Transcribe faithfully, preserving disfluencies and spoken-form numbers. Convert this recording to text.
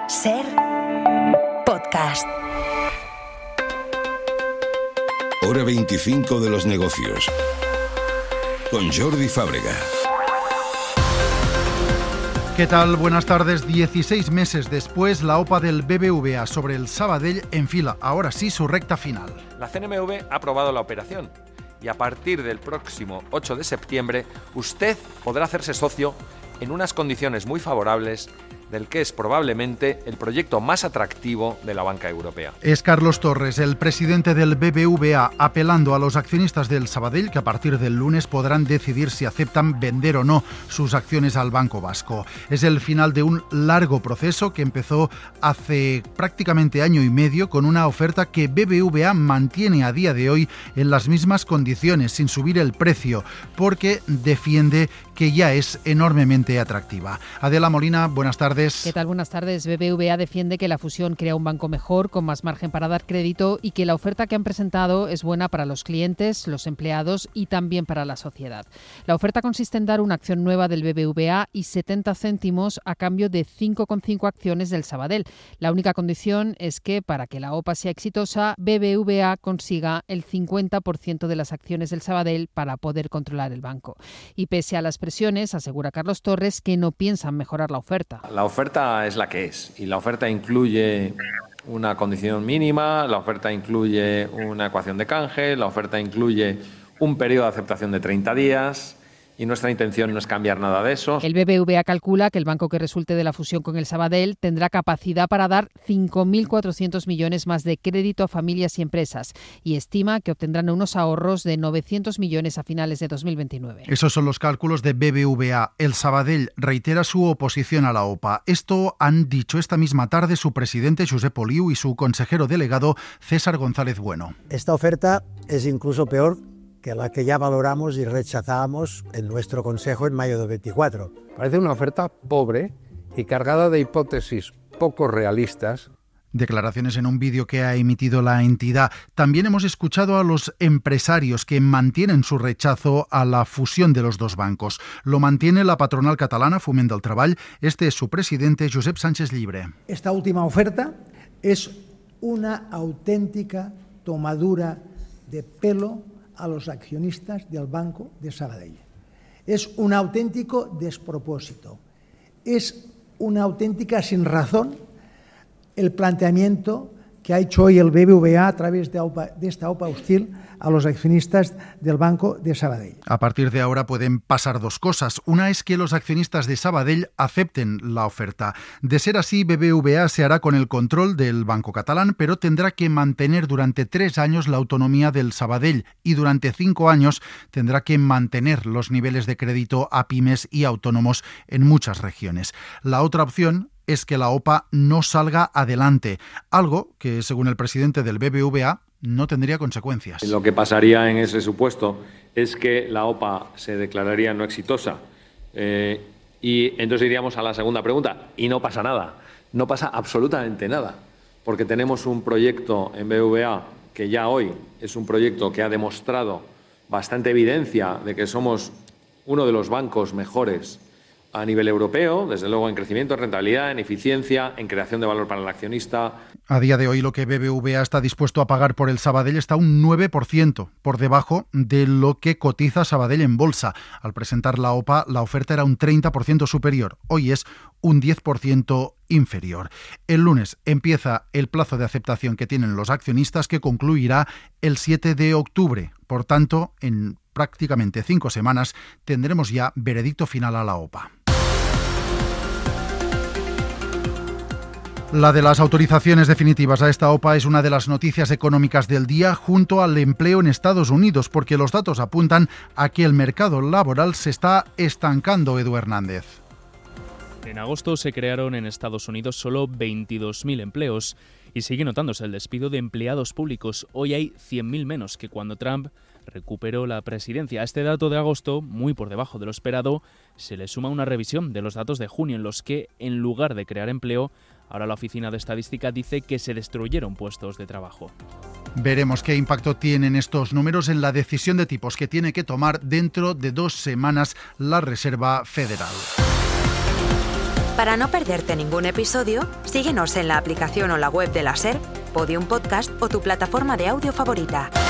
Ser podcast. Hora veinticinco de los negocios. Con Jordi Fábrega. ¿Qué tal? Buenas tardes. dieciséis meses después, la OPA del B B V A sobre el Sabadell enfila, ahora sí, su recta final. La C N M V ha aprobado la operación y a partir del próximo ocho de septiembre usted podrá hacerse socio en unas condiciones muy favorables del que es probablemente el proyecto más atractivo de la banca europea. Es Carlos Torres, el presidente del B B V A, apelando a los accionistas del Sabadell que a partir del lunes podrán decidir si aceptan vender o no sus acciones al Banco Vasco. Es el final de un largo proceso que empezó hace prácticamente año y medio con una oferta que B B V A mantiene a día de hoy en las mismas condiciones, sin subir el precio, porque defiende que ya es enormemente atractiva. Adela Molina, buenas tardes. ¿Qué tal? Buenas tardes. B B V A defiende que la fusión crea un banco mejor, con más margen para dar crédito y que la oferta que han presentado es buena para los clientes, los empleados y también para la sociedad. La oferta consiste en dar una acción nueva del B B V A y setenta céntimos a cambio de cinco coma cinco acciones del Sabadell. La única condición es que, para que la OPA sea exitosa, B B V A consiga el cincuenta por ciento de las acciones del Sabadell para poder controlar el banco. Y pese a las presiones, asegura Carlos Torres que no piensan mejorar la oferta. La oferta es la que es y la oferta incluye una condición mínima, la oferta incluye una ecuación de canje, la oferta incluye un periodo de aceptación de treinta días. Y nuestra intención no es cambiar nada de eso. El B B V A calcula que el banco que resulte de la fusión con el Sabadell tendrá capacidad para dar cinco mil cuatrocientos millones más de crédito a familias y empresas y estima que obtendrán unos ahorros de novecientos millones a finales de dos mil veintinueve. Esos son los cálculos de B B V A. El Sabadell reitera su oposición a la OPA. Esto han dicho esta misma tarde su presidente Josep Oliu y su consejero delegado César González Bueno. Esta oferta es incluso peor que la que ya valoramos y rechazamos en nuestro Consejo en mayo de veinticuatro. Parece una oferta pobre y cargada de hipótesis poco realistas. Declaraciones en un vídeo que ha emitido la entidad. También hemos escuchado a los empresarios que mantienen su rechazo a la fusión de los dos bancos. Lo mantiene la patronal catalana Foment del Treball. Este es su presidente, Josep Sánchez Llibre. Esta última oferta es una auténtica tomadura de pelo a los accionistas del Banco de Sabadell. Es un auténtico despropósito. Es una auténtica sinrazón el planteamiento que ha hecho hoy el B B V A a través de, OPA, de esta OPA hostil a los accionistas del Banco de Sabadell. A partir de ahora pueden pasar dos cosas. Una es que los accionistas de Sabadell acepten la oferta. De ser así, B B V A se hará con el control del Banco catalán, pero tendrá que mantener durante tres años la autonomía del Sabadell y durante cinco años tendrá que mantener los niveles de crédito a pymes y autónomos en muchas regiones. La otra opción es que la OPA no salga adelante, algo que, según el presidente del B B V A, no tendría consecuencias. Lo que pasaría en ese supuesto es que la OPA se declararía no exitosa. Eh, y entonces iríamos a la segunda pregunta, y no pasa nada. No pasa absolutamente nada, porque tenemos un proyecto en B B V A que ya hoy es un proyecto que ha demostrado bastante evidencia de que somos uno de los bancos mejores a nivel europeo, desde luego en crecimiento, en rentabilidad, en eficiencia, en creación de valor para el accionista. A día de hoy lo que B B V A está dispuesto a pagar por el Sabadell está un nueve por ciento por debajo de lo que cotiza Sabadell en bolsa. Al presentar la OPA, la oferta era un treinta por ciento superior. Hoy es un diez por ciento inferior. El lunes empieza el plazo de aceptación que tienen los accionistas, que concluirá el siete de octubre. Por tanto, en prácticamente cinco semanas tendremos ya veredicto final a la OPA. La de las autorizaciones definitivas a esta OPA es una de las noticias económicas del día, junto al empleo en Estados Unidos, porque los datos apuntan a que el mercado laboral se está estancando. Edu Hernández. En agosto se crearon en Estados Unidos solo veintidós mil empleos y sigue notándose el despido de empleados públicos. Hoy hay cien mil menos que cuando Trump recuperó la presidencia. A este dato de agosto, muy por debajo de lo esperado, se le suma una revisión de los datos de junio en los que, en lugar de crear empleo, ahora la Oficina de Estadística dice que se destruyeron puestos de trabajo. Veremos qué impacto tienen estos números en la decisión de tipos que tiene que tomar dentro de dos semanas la Reserva Federal. Para no perderte ningún episodio, síguenos en la aplicación o la web de la SER, Podium Podcast o tu plataforma de audio favorita.